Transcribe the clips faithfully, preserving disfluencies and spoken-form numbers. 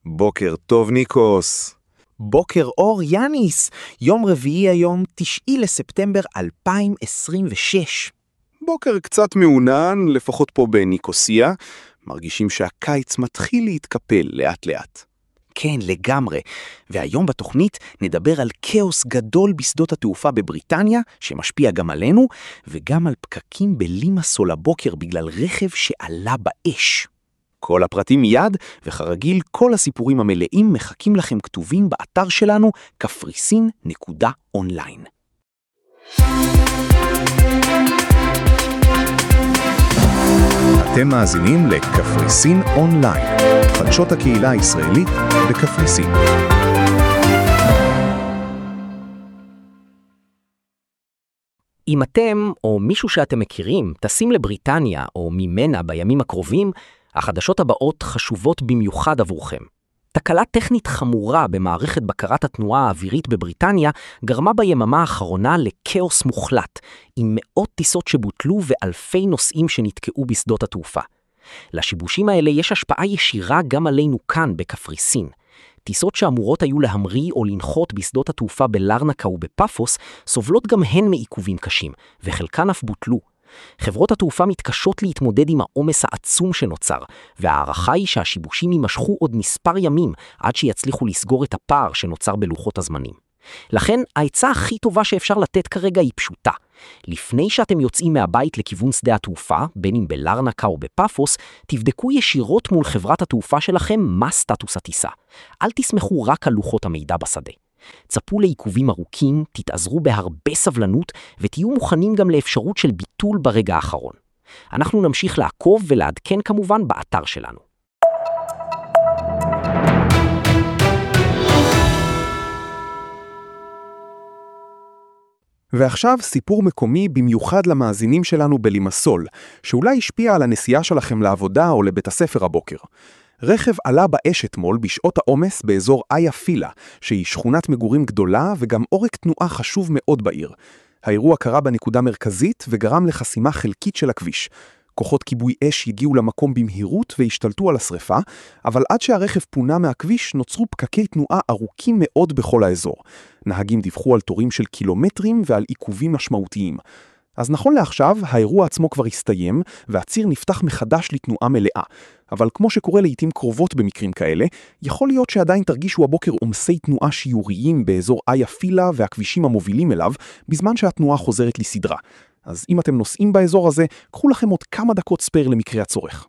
בוקר טוב ניקוס. בוקר אור יאניס, יום רביעי היום, תשעה לספטמבר אלפיים עשרים ושש. בוקר קצת מעונן, לפחות פה בניקוסיה. מרגישים שהקיץ מתחיל להתקפל לאט לאט. כן, לגמרי. והיום בתוכנית נדבר על כאוס גדול בשדות התעופה בבריטניה, שמשפיע גם עלינו, וגם על פקקים בלימסול הבוקר בגלל רכב שעלה באש. כל הפרטים מיד, וכרגיל כל הסיפורים המלאים מחכים לכם כתובים באתר שלנו, קפריסין נקודה אונליין. אתם מאזינים לקפריסין אונליין, חדשות הקהילה הישראלית בקפריסין. אם אתם או מישהו שאתם מכירים טסים לבריטניה או ממנה בימים הקרובים, החדשות הבאות חשובות במיוחד עבורכם. תקלה טכנית חמורה במערכת בקרת התנועה האווירית בבריטניה גרמה ביממה האחרונה לקאוס מוחלט, עם מאות טיסות שבוטלו ואלפי נוסעים שנתקעו בשדות התעופה. לשיבושים האלה יש השפעה ישירה גם עלינו כאן בקפריסין. טיסות שאמורות היו להמריא או לנחות בשדות התעופה בלרנקה ובפאפוס סובלות גם הן מעיכובים קשים, וחלקן אף בוטלו. חברות התעופה מתקשות להתמודד עם העומס העצום שנוצר, והערכה היא שהשיבושים יימשכו עוד מספר ימים עד שיצליחו לסגור את הפער שנוצר בלוחות הזמנים. לכן, העצה הכי טובה שאפשר לתת כרגע היא פשוטה. לפני שאתם יוצאים מהבית לכיוון שדה התעופה, בין אם בלרנקה או בפאפוס, תבדקו ישירות מול חברת התעופה שלכם מה סטטוס הטיסה. אל תסמכו רק על לוחות המידע בשדה. צפו לעיכובים ארוכים, תתעזרו בהרבה סבלנות ותהיו מוכנים גם לאפשרות של ביטול ברגע האחרון. אנחנו נמשיך לעקוב ולעדכן כמובן באתר שלנו. ועכשיו סיפור מקומי במיוחד למאזינים שלנו בלימסול, שאולי השפיע על הנסיעה שלכם לעבודה או לבית הספר הבוקר. רכב עלה באש אתמול בשעות העומס באזור איה פילה, שהיא שכונת מגורים גדולה וגם עורק תנועה חשוב מאוד בעיר. האירוע קרה בנקודה מרכזית וגרם לחסימה חלקית של הכביש. כוחות כיבוי אש הגיעו למקום במהירות והשתלטו על השריפה, אבל עד שהרכב פונה מהכביש נוצרו פקקי תנועה ארוכים מאוד בכל האזור. נהגים דיווחו על תורים של קילומטרים ועל עיכובים משמעותיים. אז נכון לעכשיו, האירוע עצמו כבר הסתיים, והציר נפתח מחדש לתנועה מלאה. אבל כמו שקורה לעתים קרובות במקרים כאלה, יכול להיות שעדיין תרגישו הבוקר עומסי תנועה שיוריים באזור איה פילה והכבישים המובילים אליו, בזמן שהתנועה חוזרת לסדרה. אז אם אתם נוסעים באזור הזה, קחו לכם עוד כמה דקות ספר למקרה הצורך.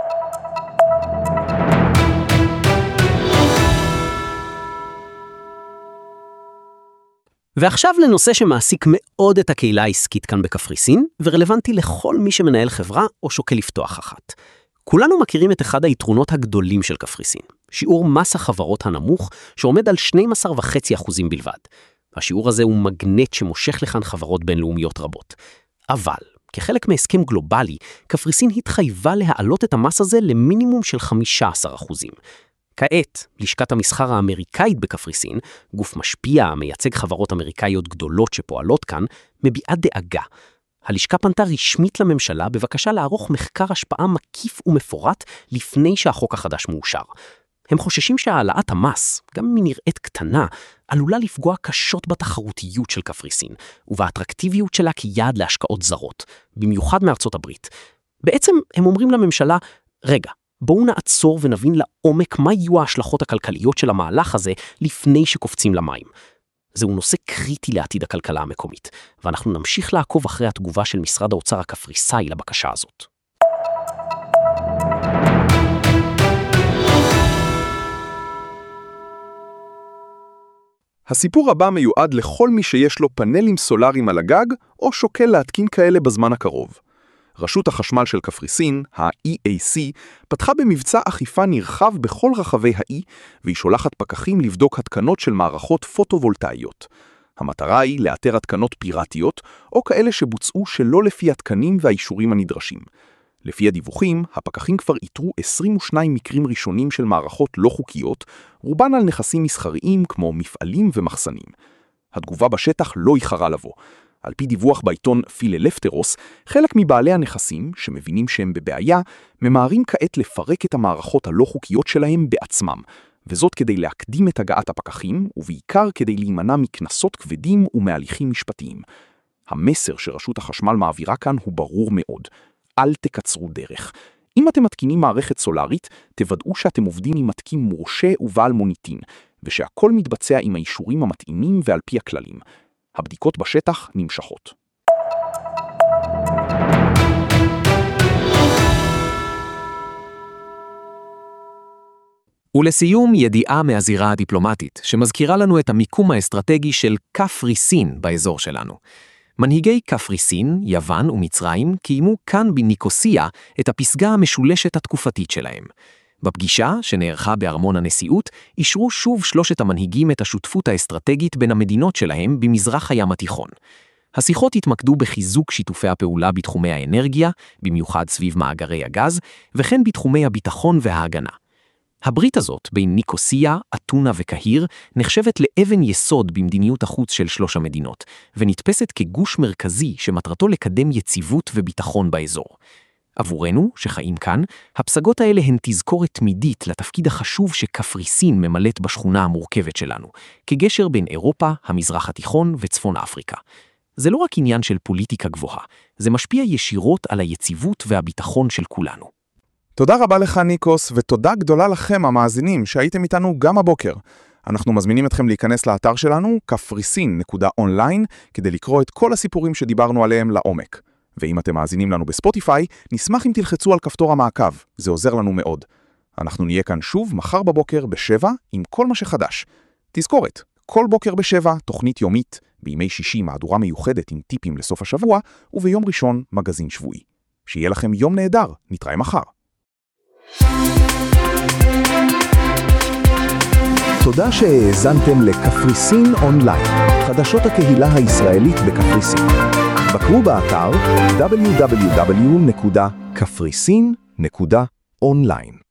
ועכשיו לנושא שמעסיק מאוד את הקהילה העסקית כאן בקפריסין, ורלוונטי לכל מי שמנהל חברה או שוקל לפתוח אחת. כולנו מכירים את אחד היתרונות הגדולים של קפריסין, שיעור מס החברות הנמוך שעומד על שנים עשר נקודה חמש אחוז בלבד. השיעור הזה הוא מגנט שמושך לכאן חברות בינלאומיות רבות. אבל, כחלק מהסכם גלובלי, קפריסין התחייבה להעלות את המס הזה למינימום של חמישה עשר אחוז. כעת, לשכת המסחר האמריקאית בקפריסין, גוף משפיע המייצג חברות אמריקאיות גדולות שפועלות כאן, מביעה דאגה. הלשכה פנתה רשמית לממשלה בבקשה לערוך מחקר השפעה מקיף ומפורט לפני שהחוק החדש מאושר. הם חוששים שהעלאת המס, גם אם היא נראית קטנה, עלולה לפגוע קשות בתחרותיות של קפריסין, ובאטרקטיביות שלה כיעד להשקעות זרות, במיוחד מארצות הברית. בעצם הם אומרים לממשלה, רגע, בואו נעצור ונבין לעומק מה יהיו ההשלכות הכלכליות של המהלך הזה לפני שקופצים למים. זהו נושא קריטי לעתיד הכלכלה המקומית, ואנחנו נמשיך לעקוב אחרי התגובה של משרד האוצר הקפריסאי לבקשה הזאת. הסיפור הבא מיועד לכל מי שיש לו פאנלים סולאריים על הגג, או שוקל להתקין כאלה בזמן הקרוב. רשות החשמל של קפריסין, ה-E A C, פתחה במבצע אכיפה נרחב בכל רחבי האי, והיא שולחת פקחים לבדוק התקנות של מערכות פוטו-וולטאיות. המטרה היא לאתר התקנות פיראטיות, או כאלה שבוצעו שלא לפי התקנים והאישורים הנדרשים. לפי הדיווחים, הפקחים כבר איתרו עשרים ושניים מקרים ראשונים של מערכות לא חוקיות, רובן על נכסים מסחריים כמו מפעלים ומחסנים. התגובה בשטח לא איחרה לבוא. על פי דיווח בעיתון פיללפטרוס, חלק מבעלי הנכסים, שמבינים שהם בבעיה, ממהרים כעת לפרק את המערכות הלא חוקיות שלהם בעצמם, וזאת כדי להקדים את הגעת הפקחים, ובעיקר כדי להימנע מכנסות כבדים ומהליכים משפטיים. המסר שרשות החשמל מעבירה כאן הוא ברור מאוד. אל תקצרו דרך. אם אתם מתקינים מערכת סולארית, תוודאו שאתם עובדים עם מתקין מורשה ובעל מוניטין, ושהכל מתבצע עם האישורים המתאימים ועל פי הכללים. הבדיקות בשטח נמשכות. ולסיום, ידיעה מהזירה הדיפלומטית, שמזכירה לנו את המיקום האסטרטגי של קפריסין באזור שלנו. מנהיגי קפריסין, יוון ומצרים קיימו כאן בניקוסיה את הפסגה המשולשת התקופתית שלהם. בפגישה, שנערכה בארמון הנשיאות, אישרו שוב שלושת המנהיגים את השותפות האסטרטגית בין המדינות שלהם במזרח הים התיכון. השיחות התמקדו בחיזוק שיתופי הפעולה בתחומי האנרגיה, במיוחד סביב מאגרי הגז, וכן בתחומי הביטחון וההגנה. הברית הזאת בין ניקוסיה, אתונה וקהיר נחשבת לאבן יסוד במדיניות החוץ של שלוש המדינות, ונתפסת כגוש מרכזי שמטרתו לקדם יציבות וביטחון באזור. עבורנו, שחיים כאן, הפסגות האלה הן תזכורת תמידית לתפקיד החשוב שקפריסין ממלאת בשכונה המורכבת שלנו, כגשר בין אירופה, המזרח התיכון וצפון אפריקה. זה לא רק עניין של פוליטיקה גבוהה, זה משפיע ישירות על היציבות והביטחון של כולנו. תודה רבה לך ניקוס, ותודה גדולה לכם המאזינים שהייתם איתנו גם הבוקר. אנחנו מזמינים אתכם להיכנס לאתר שלנו, קפריסין נקודה אונליין, כדי לקרוא את כל הסיפורים שדיברנו עליהם לעומק. ואם אתם מאזינים לנו בספוטיפיי, נשמח אם תלחצו על כפתור המעקב, זה עוזר לנו מאוד. אנחנו נהיה כאן שוב מחר בבוקר בשבע עם כל מה שחדש. תזכורת, כל בוקר בשבע, תוכנית יומית, בימי שישי מהדורה מיוחדת עם טיפים לסוף השבוע, וביום ראשון מגזין שבועי. שיהיה לכם יום נהדר, נתראה מחר. תודה שהאזנתם לקפריסין אונליין, חדשות הקהילה הישראלית בקפריסין. בקרו באתר דאבליו דאבליו דאבליו נקודה קפריסין נקודה אונליין.